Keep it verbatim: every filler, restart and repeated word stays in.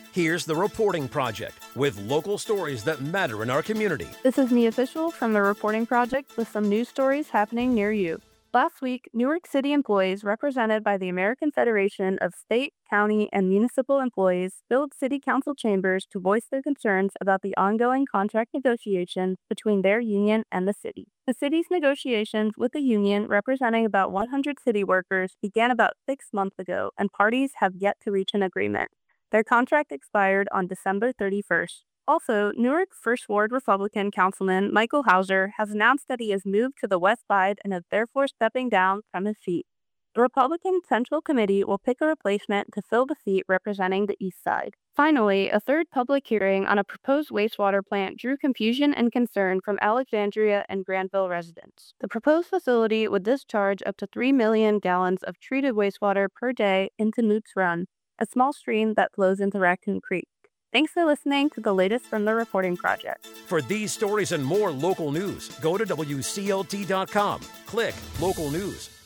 Here's The Reporting Project with local stories that matter in our community. This is Mia Fishel from The Reporting Project with some news stories happening near you. Last week, Newark City employees represented by the American Federation of State, County, and Municipal Employees filled City Council chambers to voice their concerns about the ongoing contract negotiations between their union and the city. The city's negotiations with the union, representing about one hundred city workers, began about six months ago, and parties have yet to reach an agreement. Their contract expired on December thirty-first. Also, Newark First Ward Republican Councilman Michael Hauser has announced that he has moved to the West Side and is therefore stepping down from his seat. The Republican Central Committee will pick a replacement to fill the seat representing the East Side. Finally, a third public hearing on a proposed wastewater plant drew confusion and concern from Alexandria and Granville residents. The proposed facility would discharge up to three million gallons of treated wastewater per day into Moots Run, a small stream that flows into Raccoon Creek. Thanks for listening to the latest from The Reporting Project. For these stories and more local news, go to W C L T dot com. Click Local News.